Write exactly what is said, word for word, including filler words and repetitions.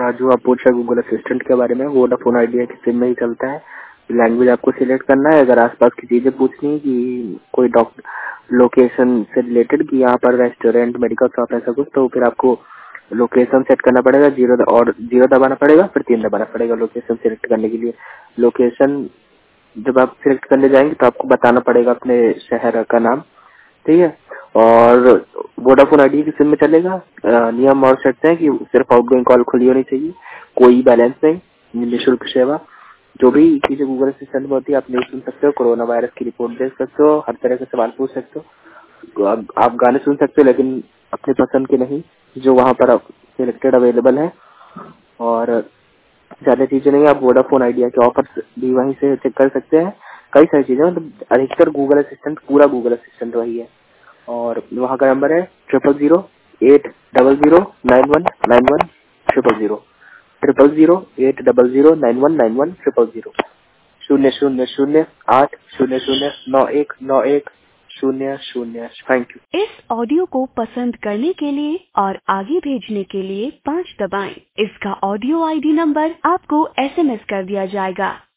राजू आप पूछ रहे गूगल असिस्टेंट के बारे में, वोडाफोन आइडिया की सिम में ही चलता है। लैंग्वेज आपको सिलेक्ट करना है। अगर आसपास की चीजें पूछनी है कि कोई डॉक्टर लोकेशन से रिलेटेड कि यहाँ पर रेस्टोरेंट, मेडिकल शॉप ऐसा कुछ, तो फिर आपको लोकेशन सेट करना पड़ेगा। जीरो और जीरो दबाना पड़ेगा, फिर तीन दबाना पड़ेगा लोकेशन सिलेक्ट करने के लिए। लोकेशन जब आप सिलेक्ट करने जाएंगे तो आपको बताना पड़ेगा अपने शहर का नाम, ठीक है। और वोडाफोन आइडिया की सिम में चलेगा। अ, नियम और शर्तें हैं कि सिर्फ आउटगोइंग कॉल खुली होनी चाहिए, कोई बैलेंस नहीं, निःशुल्क सेवा। जो भी चीजें गूगल असिस्टेंट में होती है आप न्यूज सुन सकते हो, कोरोना वायरस की रिपोर्ट देख सकते हो, हर तरह के सवाल पूछ सकते हो। आप, आप गाने सुन सकते हो लेकिन अपनी पसंद के नहीं, जो वहाँ पर सिलेक्टेड अवेलेबल है। और ज्यादा चीजें नहीं, आप वोडाफोन आइडिया के ऑफर्स भी वहीं से चेक कर सकते हैं। कई सारी चीजें, मतलब अधिकतर गूगल असिस्टेंट, पूरा गूगल असिस्टेंट वही है। और वहाँ का नंबर है triple zero eight double zero nine one nine one triple zero triple zero eight double zero nine one nine one triple zero शून्य शून्य शून्य आठ शून्य शून्य नौ एक नौ एक शून्य शून्य। Thank you. इस ऑडियो को पसंद करने के लिए और आगे भेजने के लिए पाँच दबाएं। इसका ऑडियो आईडी नंबर आपको एसएमएस कर दिया जाएगा।